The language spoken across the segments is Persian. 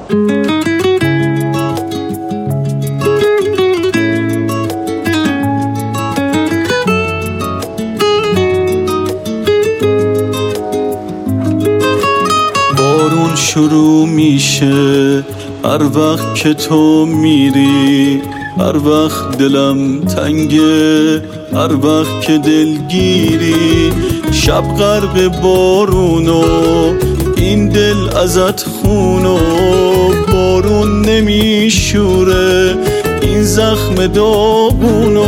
بارون شروع میشه هر وقت که تو میری، هر وقت دلم تنگه، هر وقت که دلگیری. شب غرق بارونو این دل ازت خونو، بارون نمیشوره این زخم داغونو.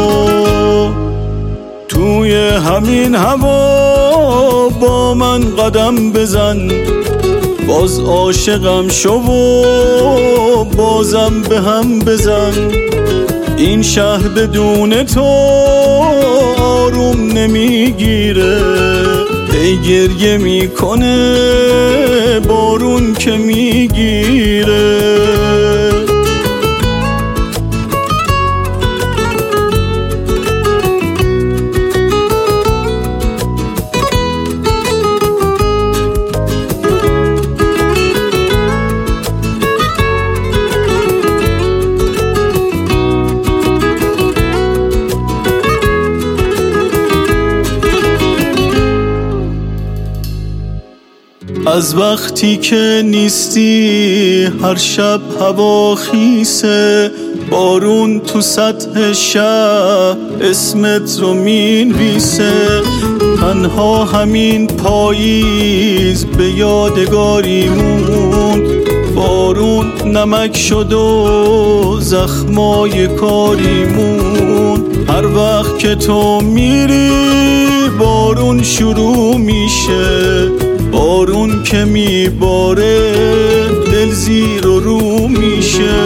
توی همین هوا با من قدم بزن، باز عاشقم شو و بازم به هم بزن. این شهر بدون تو آروم نمیگیره، هی گریه میکنه بارون که میگیره. از وقتی که نیستی هر شب هوا خیسه، بارون تو سطح شهر اسمت رو مینویسه. تنها همین پاییز به یادگاری موند، بارون نمک شد و زخمای کاری موند. هر وقت که تو میری بارون شروع میشه، بارون که میباره دل زیر و رو میشه.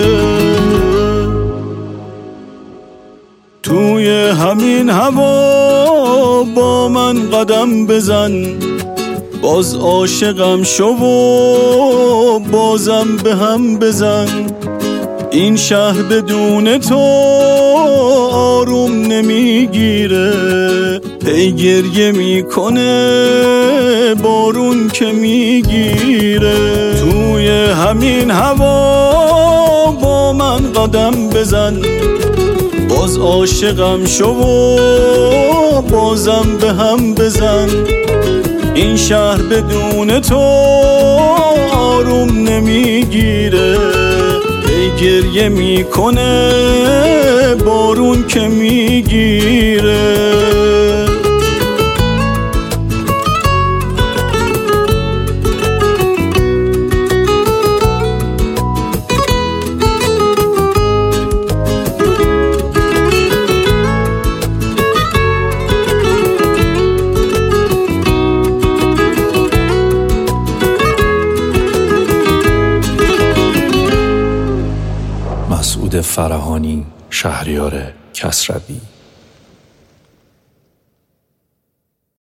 توی همین هوا با من قدم بزن، باز عاشقم شو و بازم به هم بزن. این شهر بدون تو آروم نمیگیره، هی گریه میکنه بارون که میگیره. توی همین هوا با من قدم بزن، باز عاشقم شو و بازم به هم بزن. این شهر بدون تو آروم نمیگیره، هی گریه میکنه بارون که میگیره. مسعود فرهانی، شهریار کسروی.